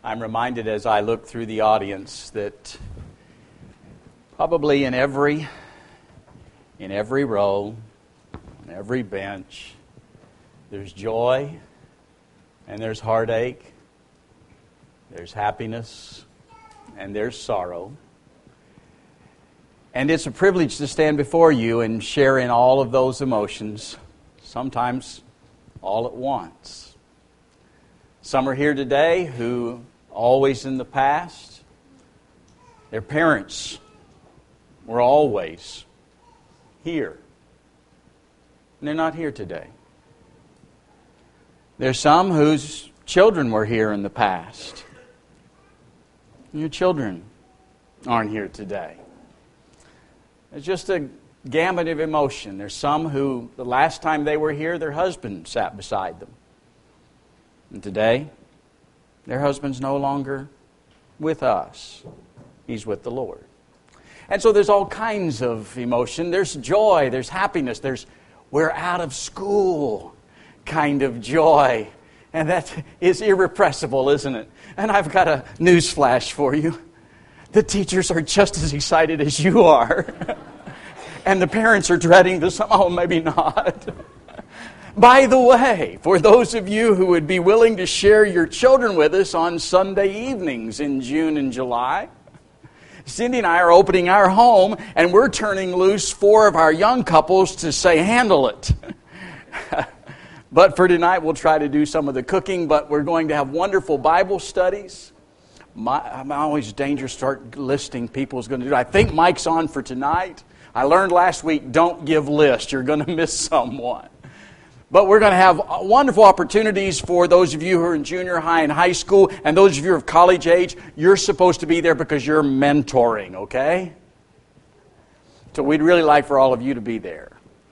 I'm reminded as I look through the audience that probably in every row, on every bench, there's joy and there's heartache, there's happiness and there's sorrow. And it's a privilege to stand before you and share in all of those emotions, sometimes all at once. Some are here today who always in the past, their parents were always here. And they're not here today. There's some whose children were here in the past. Your children aren't here today. It's just a gamut of emotion. There's some who, the last time they were here, their husband sat beside them. And today, their husband's no longer with us. He's with the Lord. And so there's all kinds of emotion. There's joy, there's happiness, there's we're out of school kind of joy. And that is irrepressible, isn't it? And I've got a news flash for you. The teachers are just as excited as you are. And the parents are dreading this. Oh, maybe not. By the way, for those of you who would be willing to share your children with us on Sunday evenings in June and July, Cindy and I are opening our home, and we're turning loose 4 of our young couples to say, handle it. But for tonight, we'll try to do some of the cooking, but we're going to have wonderful Bible studies. I'm always dangerous to start listing people's going to do. I think Mike's on for tonight. I learned last week, don't give lists. You're going to miss someone. But we're going to have wonderful opportunities for those of you who are in junior high and high school, and those of you who are of college age. You're supposed to be there because you're mentoring, okay? So we'd really like for all of you to be there.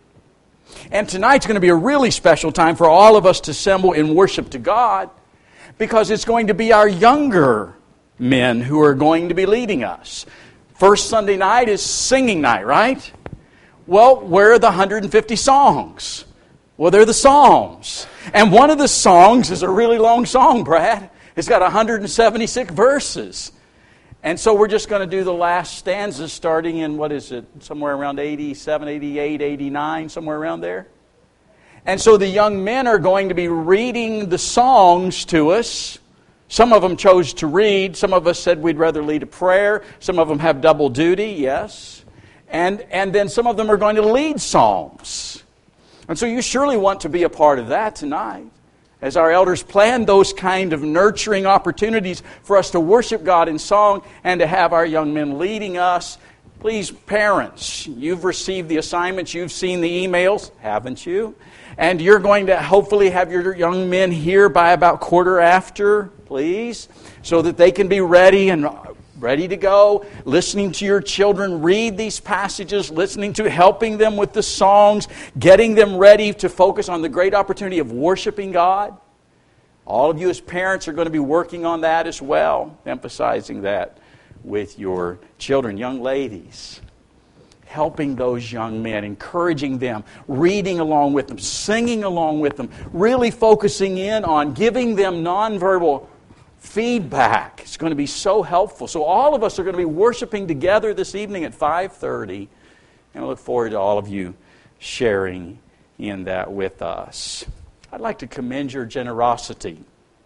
And tonight's going to be a really special time for all of us to assemble in worship to God, because it's going to be our younger men who are going to be leading us. First Sunday night is singing night, right? Well, where are the 150 songs? Well, they're the Psalms. And one of the songs is a really long song, Brad. It's got 176 verses. And so we're just going to do the last stanzas starting in, what is it, somewhere around 87, 88, 89, somewhere around there. And so the young men are going to be reading the songs to us. Some of them chose to read. Some of us said we'd rather lead a prayer. Some of them have double duty, yes. And then some of them are going to lead psalms. And so you surely want to be a part of that tonight, as our elders plan those kind of nurturing opportunities for us to worship God in song and to have our young men leading us. Please, parents, you've received the assignments, you've seen the emails, haven't you? And you're going to hopefully have your young men here by about 1:15, please, so that they can be ready to go, listening to your children read these passages, helping them with the songs, getting them ready to focus on the great opportunity of worshiping God. All of you as parents are going to be working on that as well, emphasizing that with your children, young ladies. Helping those young men, encouraging them, reading along with them, singing along with them, really focusing in on giving them nonverbal feedback. It's going to be so helpful. So all of us are going to be worshiping together this evening at 5:30. And I look forward to all of you sharing in that with us. I'd like to commend your generosity.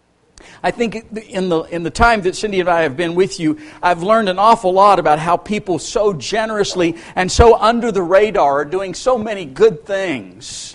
I think in the time that Cindy and I have been with you, I've learned an awful lot about how people so generously and so under the radar are doing so many good things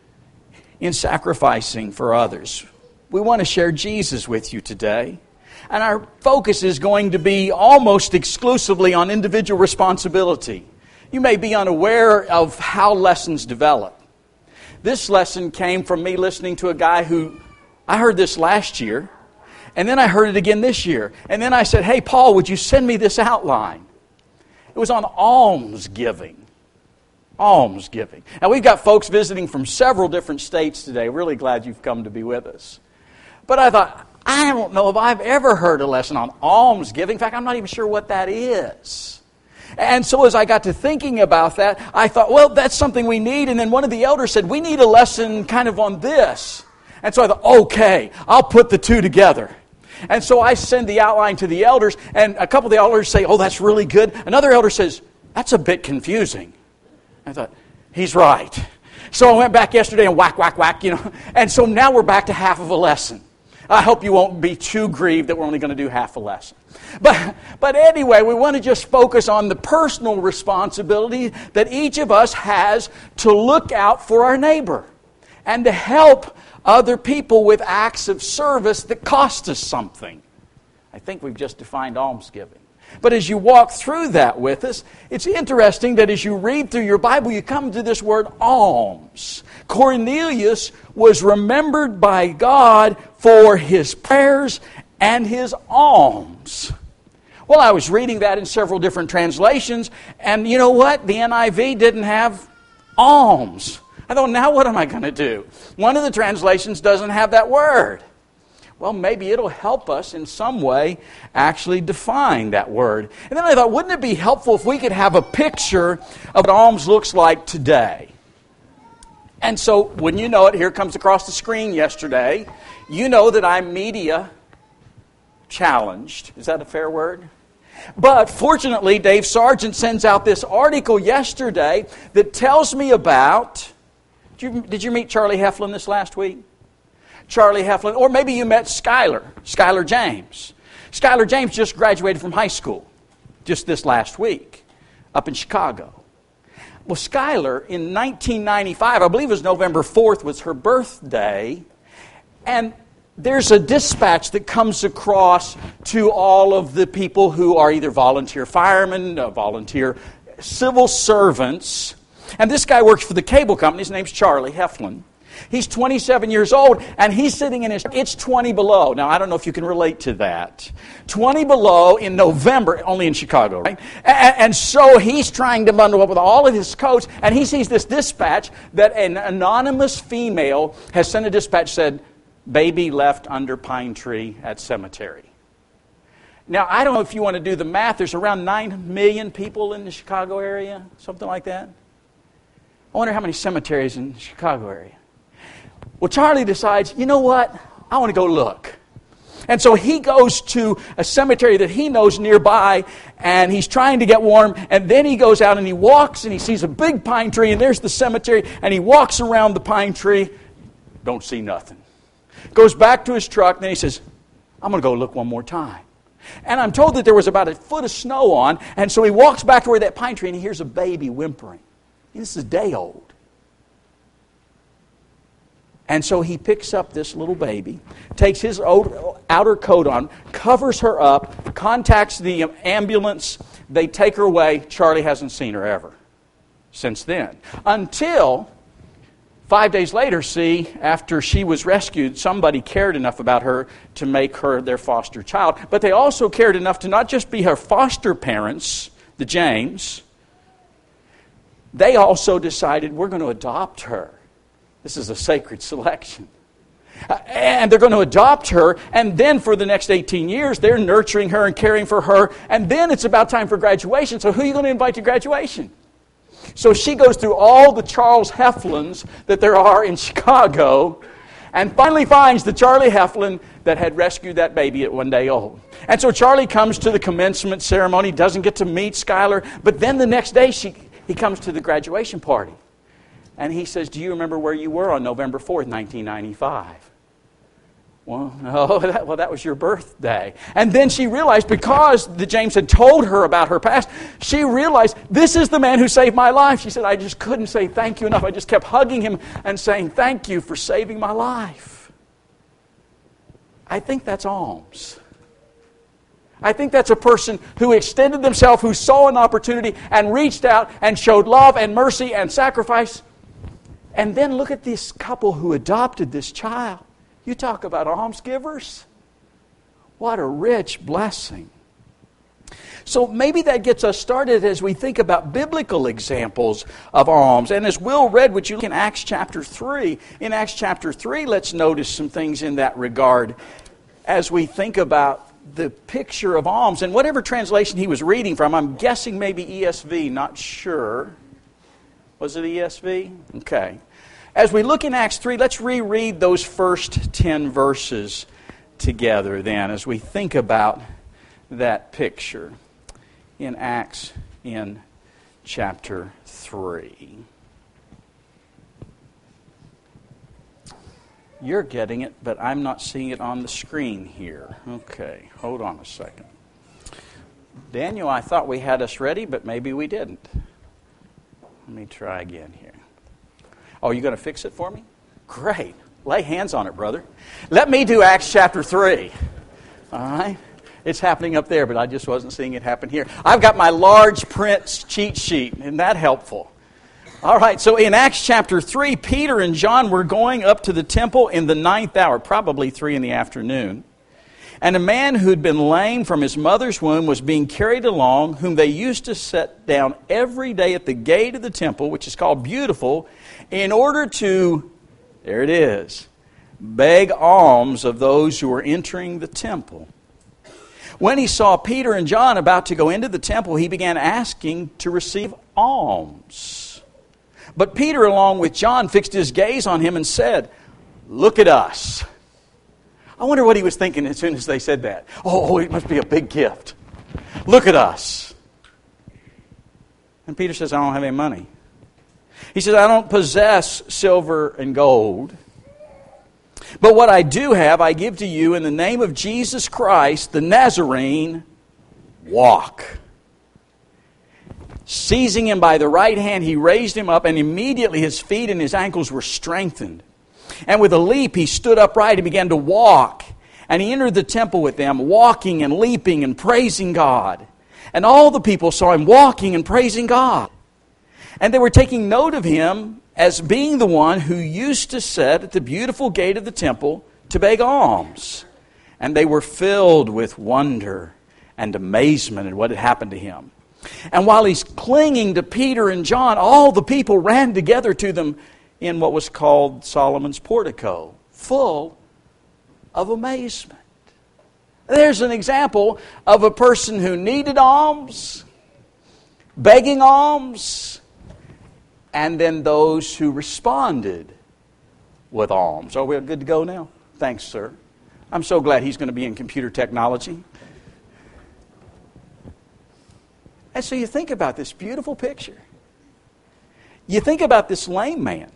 in sacrificing for others. We want to share Jesus with you today. And our focus is going to be almost exclusively on individual responsibility. You may be unaware of how lessons develop. This lesson came from me listening to a guy who, I heard this last year, and then I heard it again this year. And then I said, hey, Paul, would you send me this outline? It was on almsgiving. Almsgiving. Now, we've got folks visiting from several different states today. Really glad you've come to be with us. But I thought, I don't know if I've ever heard a lesson on almsgiving. In fact, I'm not even sure what that is. And so as I got to thinking about that, I thought, well, that's something we need. And then one of the elders said, we need a lesson kind of on this. And so I thought, okay, I'll put the two together. And so I send the outline to the elders, and a couple of the elders say, oh, that's really good. Another elder says, that's a bit confusing. I thought, he's right. So I went back yesterday and whack, whack, whack, And so now we're back to half of a lesson. I hope you won't be too grieved that we're only going to do half a lesson. But anyway, we want to just focus on the personal responsibility that each of us has to look out for our neighbor and to help other people with acts of service that cost us something. I think we've just defined almsgiving. But as you walk through that with us, it's interesting that as you read through your Bible, you come to this word alms. Cornelius was remembered by God for his prayers and his alms. Well, I was reading that in several different translations, and you know what? The NIV didn't have alms. I thought, now what am I going to do? One of the translations doesn't have that word. Well, maybe it'll help us in some way actually define that word. And then I thought, wouldn't it be helpful if we could have a picture of what alms looks like today? And so, when you know it, here comes across the screen yesterday. You know that I'm media challenged. Is that a fair word? But fortunately, Dave Sargent sends out this article yesterday that tells me about... Did you meet Charlie Heflin this last week? Charlie Heflin, or maybe you met Skylar James. Skylar James just graduated from high school just this last week up in Chicago. Well, Skylar, in 1995, I believe it was November 4th, was her birthday, and there's a dispatch that comes across to all of the people who are either volunteer firemen, volunteer civil servants, and this guy works for the cable company. His name's Charlie Heflin. He's 27 years old, and he's sitting in his... It's 20 below. Now, I don't know if you can relate to that. 20 below in November, only in Chicago, right? And so he's trying to bundle up with all of his coats, and he sees this dispatch that an anonymous female has sent a dispatch, said, baby left under pine tree at cemetery. Now, I don't know if you want to do the math. There's around 9 million people in the Chicago area, something like that. I wonder how many cemeteries in the Chicago area. Well, Charlie decides, you know what? I want to go look. And so he goes to a cemetery that he knows nearby, and he's trying to get warm, and then he goes out and he walks, and he sees a big pine tree, and there's the cemetery, and he walks around the pine tree, don't see nothing. Goes back to his truck, and then he says, I'm going to go look one more time. And I'm told that there was about a foot of snow on, and so he walks back to where that pine tree, and he hears a baby whimpering. This is a day old. And so he picks up this little baby, takes his outer coat on, covers her up, contacts the ambulance. They take her away. Charlie hasn't seen her ever since then. Until 5 days later, after she was rescued, somebody cared enough about her to make her their foster child. But they also cared enough to not just be her foster parents, the James. They also decided, we're going to adopt her. This is a sacred selection. And they're going to adopt her, and then for the next 18 years, they're nurturing her and caring for her, and then it's about time for graduation. So who are you going to invite to graduation? So she goes through all the Charles Heflins that there are in Chicago, and finally finds the Charlie Heflin that had rescued that baby at 1 day old. And so Charlie comes to the commencement ceremony, doesn't get to meet Skylar, but then the next day he comes to the graduation party. And he says, do you remember where you were on November 4th, 1995? Well, no, that was your birthday. And then she realized, because the James had told her about her past, she realized, this is the man who saved my life. She said, I just couldn't say thank you enough. I just kept hugging him and saying, thank you for saving my life. I think that's alms. I think that's a person who extended themselves, who saw an opportunity and reached out and showed love and mercy and sacrifice. And then look at this couple who adopted this child. You talk about almsgivers. What a rich blessing. So maybe that gets us started as we think about biblical examples of alms. And as Will read, would you look in Acts chapter 3? In Acts chapter 3, let's notice some things in that regard as we think about the picture of alms. And whatever translation he was reading from, I'm guessing maybe ESV, not sure. Was it ESV? Okay. As we look in Acts 3, let's reread those first 10 verses together then as we think about that picture in Acts in chapter 3. You're getting it, but I'm not seeing it on the screen here. Okay, hold on a second. Daniel, I thought we had us ready, but maybe we didn't. Let me try again here. Oh, you going to fix it for me? Great. Lay hands on it, brother. Let me do Acts chapter 3. All right? It's happening up there, but I just wasn't seeing it happen here. I've got my large print cheat sheet. Isn't that helpful? All right, so in Acts chapter 3, Peter and John were going up to the temple in the 9th hour, probably 3 in the afternoon. And a man who'd been lame from his mother's womb was being carried along, whom they used to set down every day at the gate of the temple, which is called Beautiful, in order to, there it is, beg alms of those who were entering the temple. When he saw Peter and John about to go into the temple, he began asking to receive alms. But Peter, along with John, fixed his gaze on him and said, "Look at us." I wonder what he was thinking as soon as they said that. Oh, it must be a big gift. Look at us. And Peter says, "I don't have any money." He says, "I don't possess silver and gold. But what I do have, I give to you in the name of Jesus Christ, the Nazarene, walk." Seizing him by the right hand, he raised him up, and immediately his feet and his ankles were strengthened. And with a leap, he stood upright and began to walk. And he entered the temple with them, walking and leaping and praising God. And all the people saw him walking and praising God. And they were taking note of him as being the one who used to sit at the beautiful gate of the temple to beg alms. And they were filled with wonder and amazement at what had happened to him. And while he's clinging to Peter and John, all the people ran together to them in what was called Solomon's portico, full of amazement. There's an example of a person who needed alms, begging alms, and then those who responded with alms. Are we good to go now? Thanks, sir. I'm so glad he's going to be in computer technology. And so you think about this beautiful picture. You think about this lame man.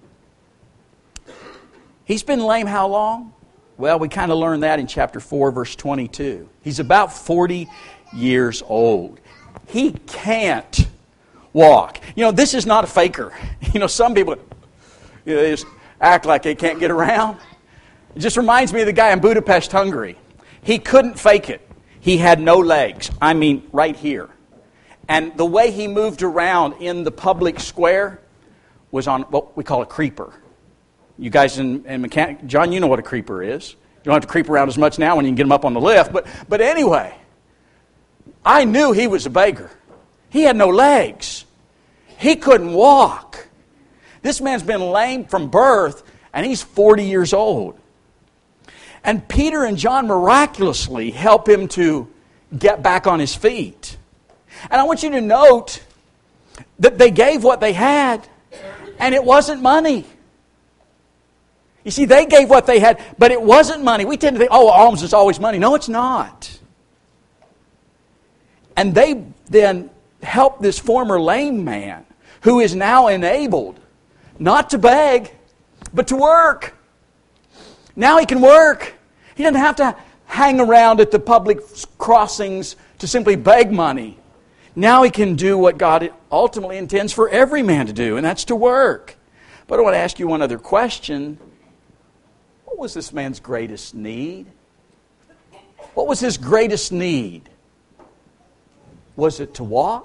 He's been lame how long? Well, we kind of learned that in chapter 4, verse 22. He's about 40 years old. He can't walk. You know, this is not a faker. You know, some people they just act like they can't get around. It just reminds me of the guy in Budapest, Hungary. He couldn't fake it. He had no legs. I mean, right here. And the way he moved around in the public square was on what we call a creeper. You guys in mechanic, John, you know what a creeper is. You don't have to creep around as much now when you can get him up on the lift. But anyway, I knew he was a beggar. He had no legs. He couldn't walk. This man's been lame from birth, and he's 40 years old. And Peter and John miraculously help him to get back on his feet. And I want you to note that they gave what they had, and it wasn't money. You see, they gave what they had, but it wasn't money. We tend to think, oh, alms is always money. No, it's not. And they then helped this former lame man, who is now enabled not to beg, but to work. Now he can work. He doesn't have to hang around at the public crossings to simply beg money. Now he can do what God ultimately intends for every man to do, and that's to work. But I want to ask you one other question. What was this man's greatest need? What was his greatest need? Was it to walk?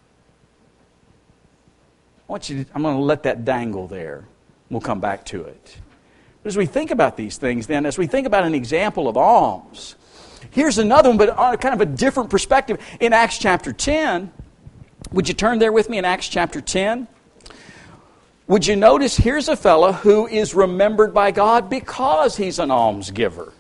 I'm going to let that dangle there. We'll come back to it. But as we think about these things then, as we think about an example of alms, here's another one, but on kind of a different perspective. In Acts chapter 10, would you turn there with me in Acts chapter 10? Would you notice here's a fellow who is remembered by God because he's an almsgiver.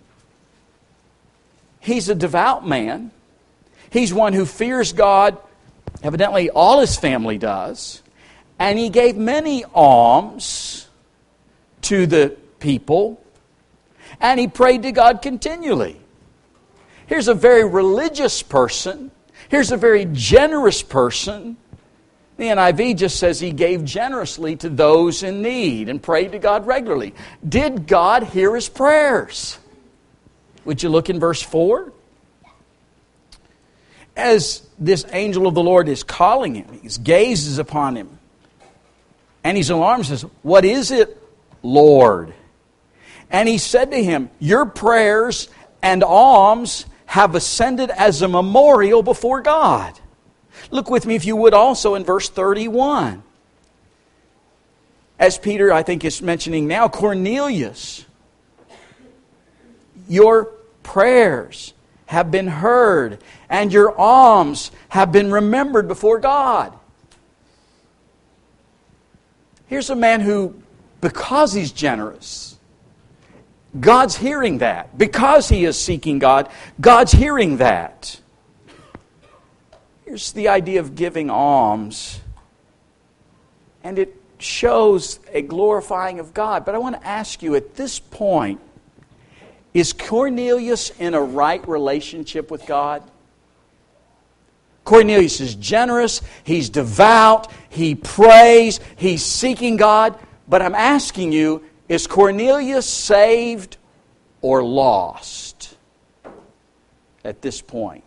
He's a devout man. He's one who fears God. Evidently, all his family does. And he gave many alms to the people. And he prayed to God continually. Here's a very religious person. Here's a very generous person. The NIV just says he gave generously to those in need and prayed to God regularly. Did God hear his prayers? Would you look in verse 4? As this angel of the Lord is calling him, he gazes upon him, and he's alarmed and says, "What is it, Lord?" And he said to him, "Your prayers and alms have ascended as a memorial before God." Look with me, if you would, also in verse 31. As Peter, I think, is mentioning now, Cornelius, your prayers have been heard, and your alms have been remembered before God. Here's a man who, because he's generous, God's hearing that. Because he is seeking God, God's hearing that. Here's the idea of giving alms. And it shows a glorifying of God. But I want to ask you at this point, is Cornelius in a right relationship with God? Cornelius is generous, he's devout, he prays, he's seeking God. But I'm asking you, is Cornelius saved or lost at this point?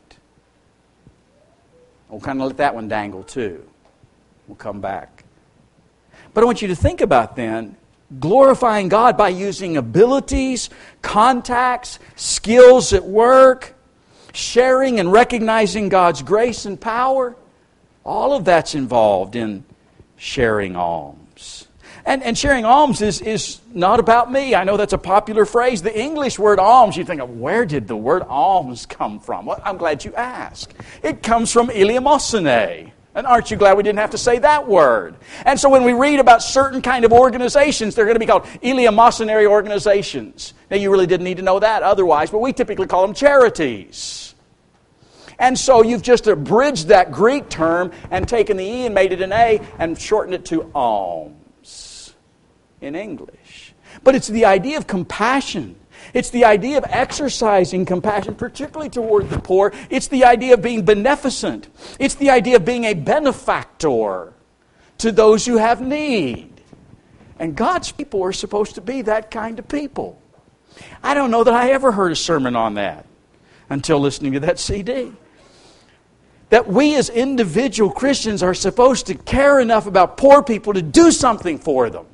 We'll kind of let that one dangle too. We'll come back. But I want you to think about then, glorifying God by using abilities, contacts, skills at work, sharing and recognizing God's grace and power. All of that's involved in sharing alms. And sharing alms is not about me. I know that's a popular phrase. The English word alms, you think, where did the word alms come from? Well, I'm glad you asked. It comes from eleemosynē. And aren't you glad we didn't have to say that word? And so when we read about certain kind of organizations, they're going to be called eleemosynary organizations. Now, you really didn't need to know that otherwise, but we typically call them charities. And so you've just abridged that Greek term and taken the E and made it an A and shortened it to alms in English. But it's the idea of compassion. It's the idea of exercising compassion, particularly toward the poor. It's the idea of being beneficent. It's the idea of being a benefactor to those who have need. And God's people are supposed to be that kind of people. I don't know that I ever heard a sermon on that until listening to that CD. That we as individual Christians are supposed to care enough about poor people to do something for them.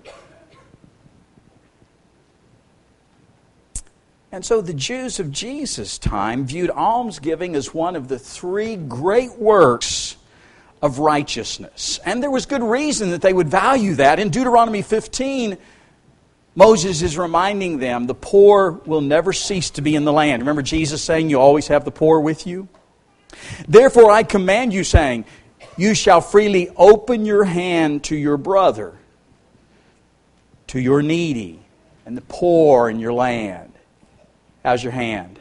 And so the Jews of Jesus' time viewed almsgiving as one of the three great works of righteousness. And there was good reason that they would value that. In Deuteronomy 15, Moses is reminding them the poor will never cease to be in the land. Remember Jesus saying, "You always have the poor with you"? "Therefore I command you, saying, you shall freely open your hand to your brother, to your needy, and the poor in your land." How's your hand?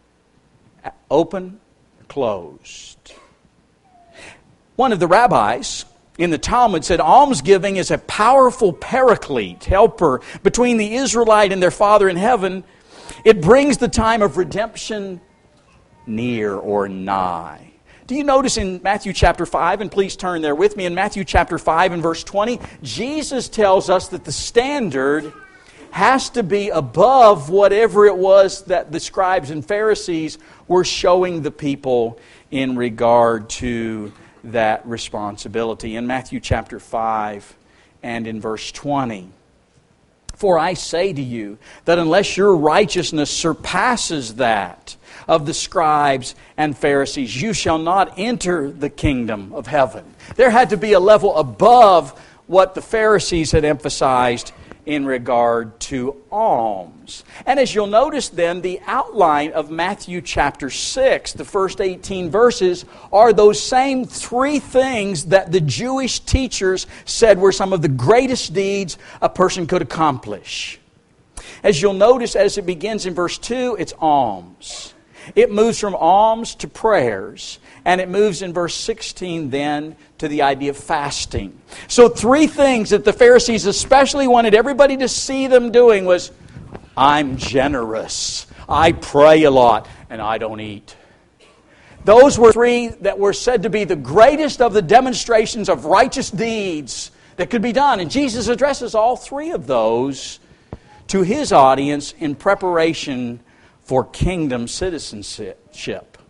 Open or closed? One of the rabbis in the Talmud said almsgiving is a powerful paraclete, helper between the Israelite and their Father in heaven. It brings the time of redemption near or nigh. Do you notice in Matthew chapter 5, and please turn there with me, in Matthew chapter 5 and verse 20, Jesus tells us that the standard has to be above whatever it was that the scribes and Pharisees were showing the people in regard to that responsibility. In Matthew chapter 5 and in verse 20, "For I say to you that unless your righteousness surpasses that of the scribes and Pharisees, you shall not enter the kingdom of heaven." There had to be a level above what the Pharisees had emphasized in regard to alms. And as you'll notice then, the outline of Matthew chapter 6, the first 18 verses, are those same three things that the Jewish teachers said were some of the greatest deeds a person could accomplish. As you'll notice, as it begins in verse 2, it's alms. It moves from alms to prayers. And it moves in verse 16 then to the idea of fasting. So three things that the Pharisees especially wanted everybody to see them doing was I'm generous. I pray a lot, and I don't eat. Those were three that were said to be the greatest of the demonstrations of righteous deeds that could be done. And Jesus addresses all three of those to His audience in preparation for kingdom citizenship.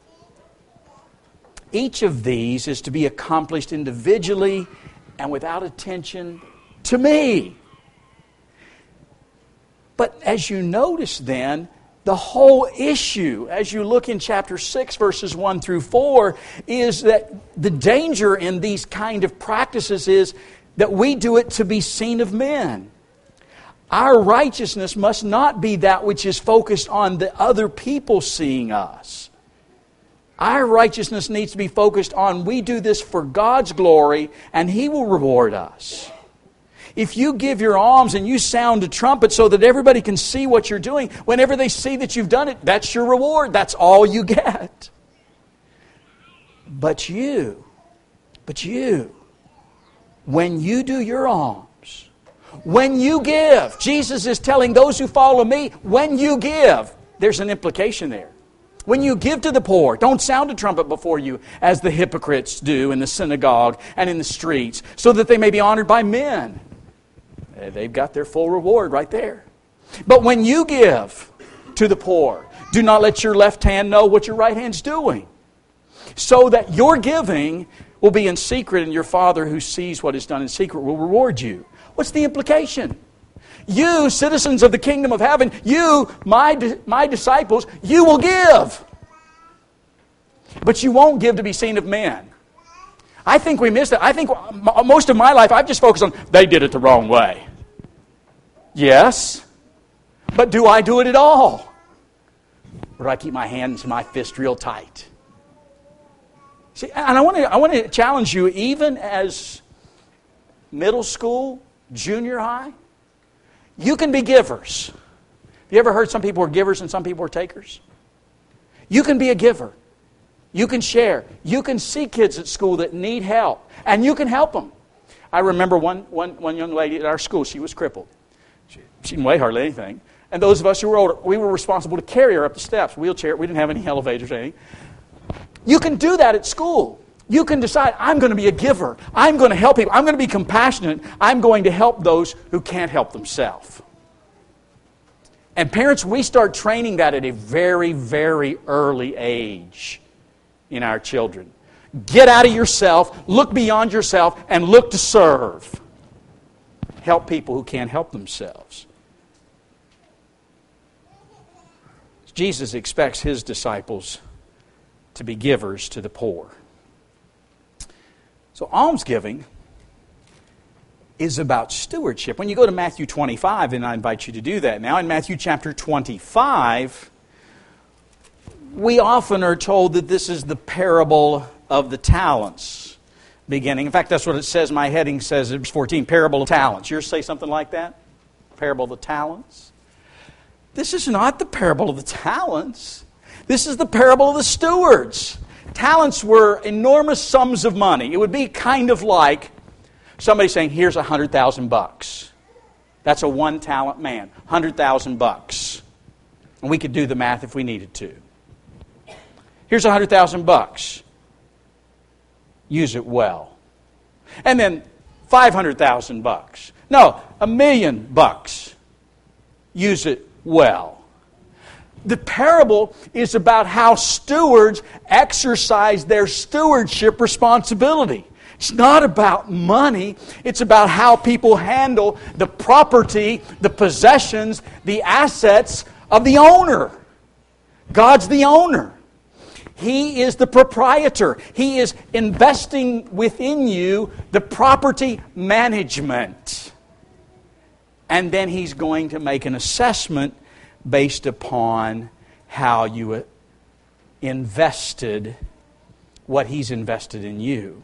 Each of these is to be accomplished individually and without attention to me. But as you notice then, the whole issue, as you look in chapter 6, verses 1 through 4, is that the danger in these kind of practices is that we do it to be seen of men. Our righteousness must not be that which is focused on the other people seeing us. Our righteousness needs to be focused on we do this for God's glory and He will reward us. If you give your alms and you sound a trumpet so that everybody can see what you're doing, whenever they see that you've done it, that's your reward. That's all you get. But you, when you do your alms, when you give, Jesus is telling those who follow me, when you give, there's an implication there. When you give to the poor, don't sound a trumpet before you as the hypocrites do in the synagogue and in the streets, so that they may be honored by men. They've got their full reward right there. But when you give to the poor, do not let your left hand know what your right hand's doing, so that your giving will be in secret, and your Father who sees what is done in secret will reward you. What's the implication? You, citizens of the kingdom of heaven, you, my disciples, you will give. But you won't give to be seen of men. I think we missed it. I think most of my life I've just focused on, they did it the wrong way. Yes, but do I do it at all? Or do I keep my hands and my fist real tight? See, and I want to challenge you, even as middle school, junior high, you can be givers. Have you ever heard some people are givers and some people are takers? You can be a giver. You can share. You can see kids at school that need help, and you can help them. I remember one young lady at our school, she was crippled. She didn't weigh hardly anything. And those of us who were older, we were responsible to carry her up the steps, wheelchair. We didn't have any elevators or anything. You can do that at school. You can decide, I'm going to be a giver. I'm going to help people. I'm going to be compassionate. I'm going to help those who can't help themselves. And parents, we start training that at a very, very early age in our children. Get out of yourself, look beyond yourself, and look to serve. Help people who can't help themselves. Jesus expects His disciples to be givers to the poor. So almsgiving is about stewardship. When you go to Matthew 25, and I invite you to do that now, in Matthew chapter 25, we often are told that this is the parable of the talents beginning. In fact, that's what it says. My heading says, verse 14, parable of talents. Yours say something like that? Parable of the talents? This is not the parable of the talents. This is the parable of the stewards. Talents were enormous sums of money. It would be kind of like somebody saying, here's $100,000. That's a 1-talent man. $100,000. And we could do the math if we needed to. Here's $100,000. Use it well. And then $500,000. No, $1 million. Use it well. The parable is about how stewards exercise their stewardship responsibility. It's not about money. It's about how people handle the property, the possessions, the assets of the owner. God's the owner. He is the proprietor. He is investing within you the property management. And then He's going to make an assessment based upon how you invested what He's invested in you.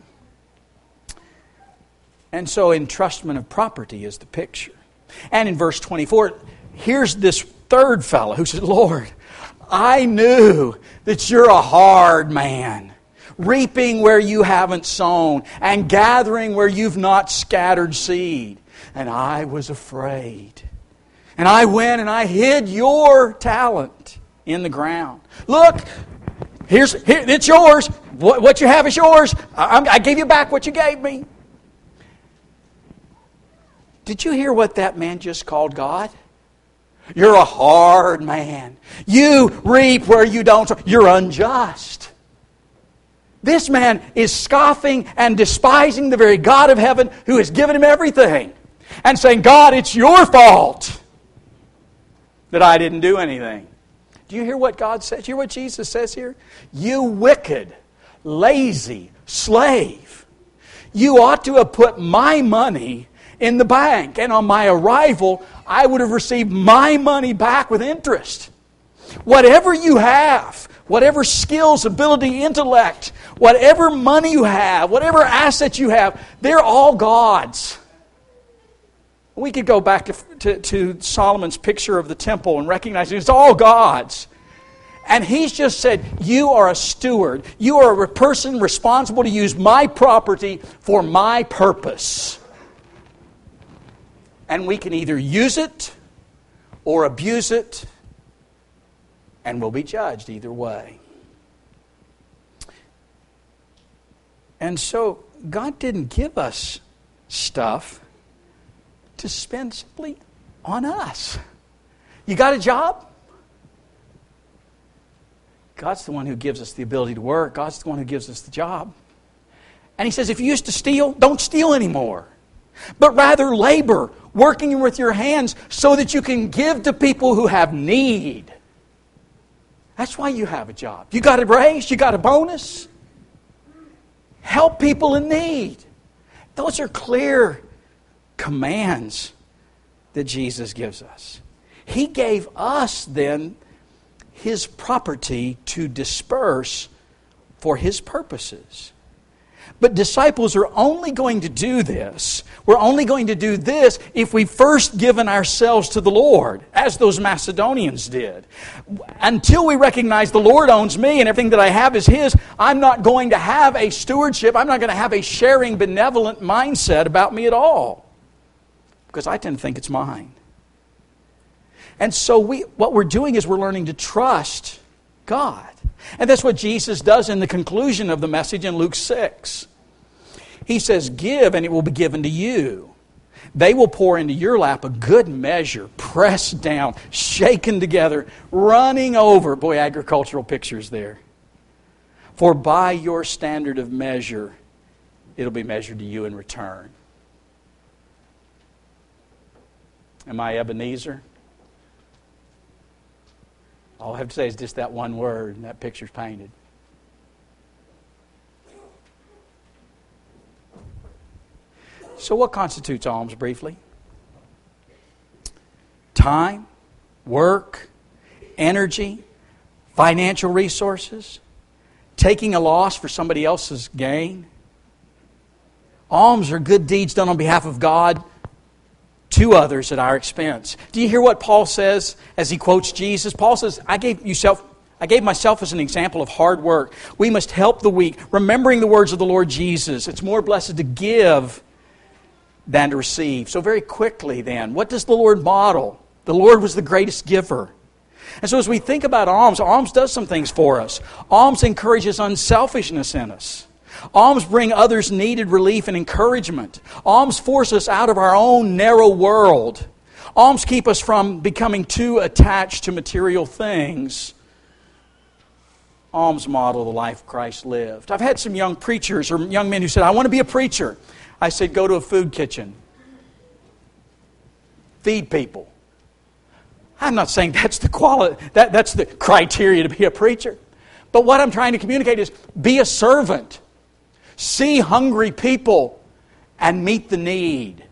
And so entrustment of property is the picture. And in verse 24, here's this third fellow who says, Lord, I knew that you're a hard man, reaping where you haven't sown and gathering where you've not scattered seed. And I was afraid. And I went and I hid your talent in the ground. Look, here, it's yours. What you have is yours. I gave you back what you gave me. Did you hear what that man just called God? You're a hard man. You reap where you don't sow. You're unjust. This man is scoffing and despising the very God of heaven who has given him everything. And saying, God, it's your fault that I didn't do anything. Do you hear what God says? Do you hear what Jesus says here? You wicked, lazy slave. You ought to have put my money in the bank. And on my arrival, I would have received my money back with interest. Whatever you have, whatever skills, ability, intellect, whatever money you have, whatever assets you have, they're all God's. We could go back to Solomon's picture of the temple and recognize it's all God's. And he's just said, you are a steward. You are a person responsible to use my property for my purpose. And we can either use it or abuse it, and we'll be judged either way. And so God didn't give us stuff to spend simply on us. You got a job? God's the one who gives us the ability to work. God's the one who gives us the job. And He says, if you used to steal, don't steal anymore. But rather labor, working with your hands so that you can give to people who have need. That's why you have a job. You got a raise, you got a bonus. Help people in need. Those are clear commands that Jesus gives us. He gave us then His property to disperse for His purposes. But disciples are only going to do this. We're only going to do this if we've first given ourselves to the Lord, as those Macedonians did. Until we recognize the Lord owns me and everything that I have is His, I'm not going to have a stewardship, I'm not going to have a sharing, benevolent mindset about me at all. Because I tend to think it's mine. And so what we're doing is we're learning to trust God. And that's what Jesus does in the conclusion of the message in Luke 6. He says, give and it will be given to you. They will pour into your lap a good measure, pressed down, shaken together, running over. Boy, agricultural pictures there. For by your standard of measure, it'll be measured to you in return. Am I Ebenezer? All I have to say is just that one word, and that picture's painted. So what constitutes alms, briefly? Time, work, energy, financial resources, taking a loss for somebody else's gain. Alms are good deeds done on behalf of God to others at our expense. Do you hear what Paul says as he quotes Jesus? Paul says, I gave myself as an example of hard work. We must help the weak, remembering the words of the Lord Jesus. It's more blessed to give than to receive. So very quickly then, what does the Lord model? The Lord was the greatest giver. And so as we think about alms, alms does some things for us. Alms encourages unselfishness in us. Alms bring others needed relief and encouragement. Alms force us out of our own narrow world. Alms keep us from becoming too attached to material things. Alms model the life Christ lived. I've had some young preachers or young men who said, I want to be a preacher. I said, go to a food kitchen. Feed people. I'm not saying that's the quality, that's the criteria to be a preacher. But what I'm trying to communicate is be a servant. See hungry people and meet the need.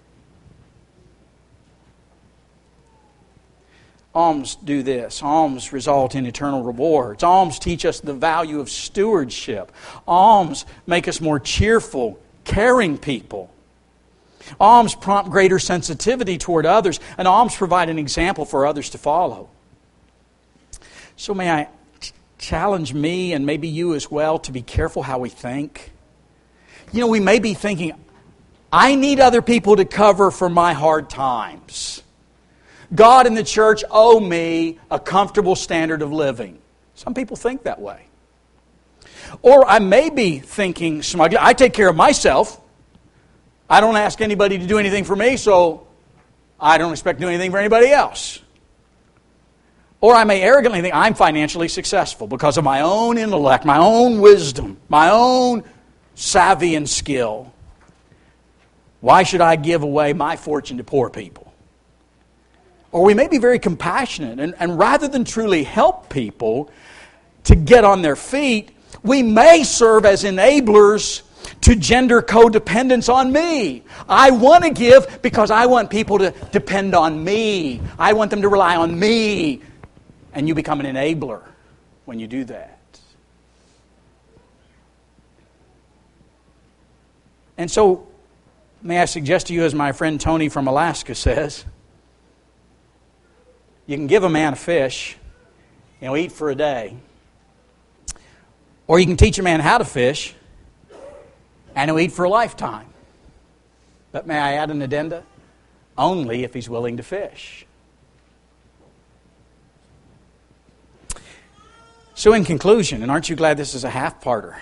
Alms do this. Alms result in eternal rewards. Alms teach us the value of stewardship. Alms make us more cheerful, caring people. Alms prompt greater sensitivity toward others, and alms provide an example for others to follow. So may I challenge me and maybe you as well to be careful how we think. You know, we may be thinking, I need other people to cover for my hard times. God and the church owe me a comfortable standard of living. Some people think that way. Or I may be thinking smugly, I take care of myself. I don't ask anybody to do anything for me, so I don't expect to do anything for anybody else. Or I may arrogantly think I'm financially successful because of my own intellect, my own wisdom, my own savvy and skill. Why should I give away my fortune to poor people? Or we may be very compassionate, and rather than truly help people to get on their feet, we may serve as enablers to gender codependence on me. I want to give because I want people to depend on me. I want them to rely on me. And you become an enabler when you do that. And so, may I suggest to you, as my friend Tony from Alaska says, you can give a man a fish, and he'll eat for a day. Or you can teach a man how to fish, and he'll eat for a lifetime. But may I add an addenda? Only if he's willing to fish. So in conclusion, and aren't you glad this is a half-parter?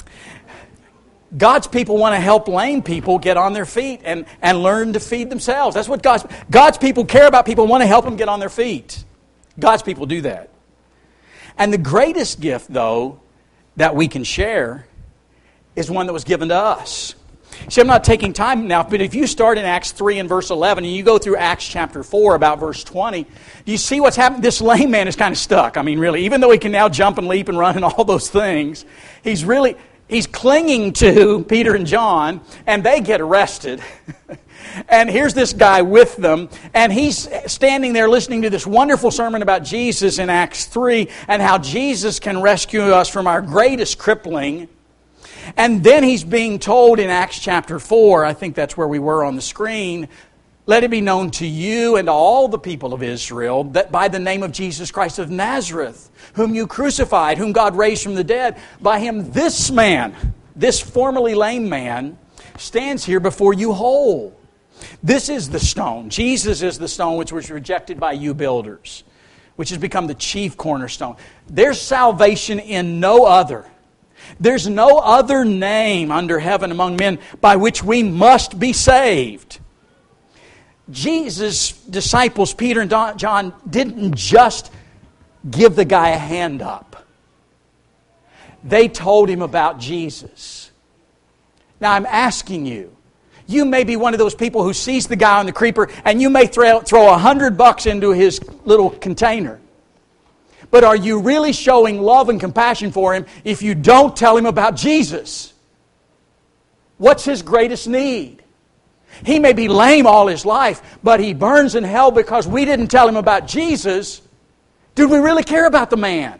God's people want to help lame people get on their feet and learn to feed themselves. That's what God's people care about. People want to help them get on their feet. God's people do that. And the greatest gift, though, that we can share is one that was given to us. See, I'm not taking time now, but if you start in Acts 3 and verse 11 and you go through Acts chapter 4 about verse 20, do you see what's happened? This lame man is kind of stuck. I mean, really, even though he can now jump and leap and run and all those things, he's clinging to Peter and John, and they get arrested. And here's this guy with them, and he's standing there listening to this wonderful sermon about Jesus in Acts 3 and how Jesus can rescue us from our greatest crippling. And then he's being told in Acts chapter 4, I think that's where we were on the screen, let it be known to you and to all the people of Israel that by the name of Jesus Christ of Nazareth, whom you crucified, whom God raised from the dead, by him this man, this formerly lame man, stands here before you whole. This is the stone. Jesus is the stone which was rejected by you builders, which has become the chief cornerstone. There's salvation in no other. There's no other name under heaven among men by which we must be saved. Jesus' disciples, Peter and John, didn't just give the guy a hand up. They told him about Jesus. Now I'm asking you, you may be one of those people who sees the guy on the creeper and you may throw $100 into his little container. But are you really showing love and compassion for him if you don't tell him about Jesus? What's his greatest need? He may be lame all his life, but he burns in hell because we didn't tell him about Jesus. Did we really care about the man?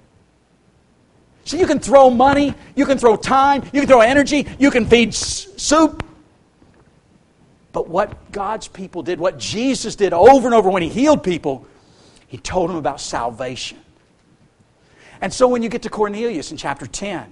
So you can throw money, you can throw time, you can throw energy, you can feed soup. But what God's people did, what Jesus did over and over when He healed people, He told them about salvation. And so when you get to Cornelius in chapter 10,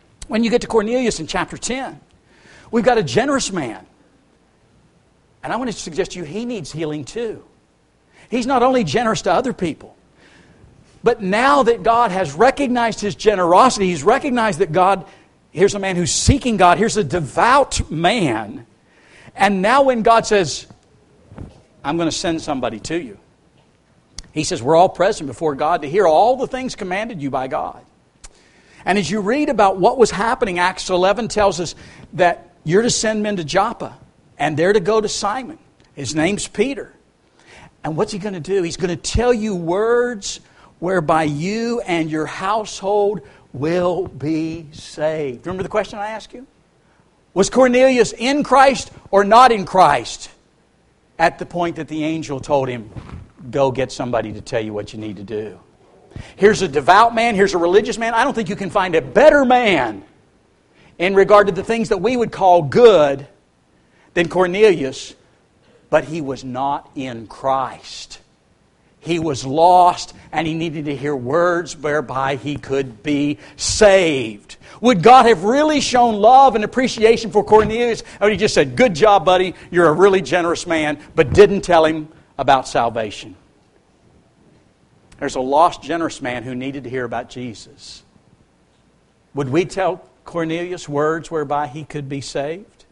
we've got a generous man. And I want to suggest to you, he needs healing too. He's not only generous to other people, but now that God has recognized his generosity, he's recognized that God, here's a man who's seeking God, here's a devout man. And now when God says, I'm going to send somebody to you, He says, we're all present before God to hear all the things commanded you by God. And as you read about what was happening, Acts 11 tells us that you're to send men to Joppa, and they're to go to Simon. His name's Peter. And what's he going to do? He's going to tell you words whereby you and your household will be saved. Remember the question I asked you? Was Cornelius in Christ or not in Christ at the point that the angel told him, go get somebody to tell you what you need to do? Here's a devout man. Here's a religious man. I don't think you can find a better man in regard to the things that we would call good than Cornelius. But he was not in Christ. He was lost and he needed to hear words whereby he could be saved. Would God have really shown love and appreciation for Cornelius? Or he just said, good job, buddy. You're a really generous man. But didn't tell him about salvation. There's a lost, generous man who needed to hear about Jesus. Would we tell Cornelius words whereby he could be saved?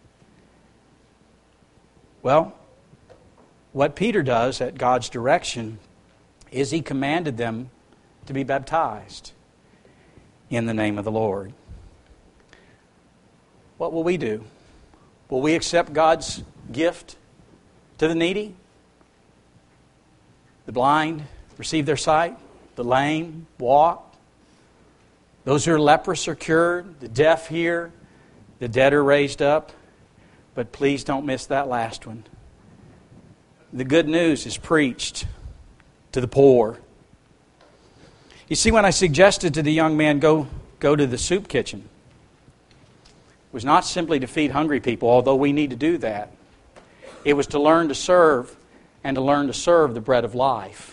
Well, what Peter does at God's direction is he commanded them to be baptized in the name of the Lord. What will we do? Will we accept God's gift to the needy? The blind receive their sight. The lame walk. Those who are leprous are cured. The deaf hear. The dead are raised up. But please don't miss that last one. The good news is preached to the poor. You see, when I suggested to the young man go to the soup kitchen, it was not simply to feed hungry people, although we need to do that. It was to learn to serve and to learn to serve the bread of life.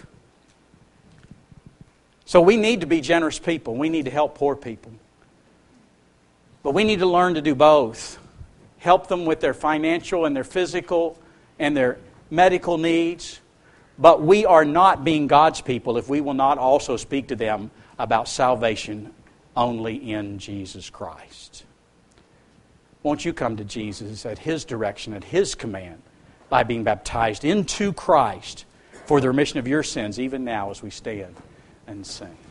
So we need to be generous people. We need to help poor people. But we need to learn to do both. Help them with their financial and their physical and their medical needs. But we are not being God's people if we will not also speak to them about salvation only in Jesus Christ. Won't you come to Jesus at His direction, at His command, by being baptized into Christ for the remission of your sins, even now as we stand and sing.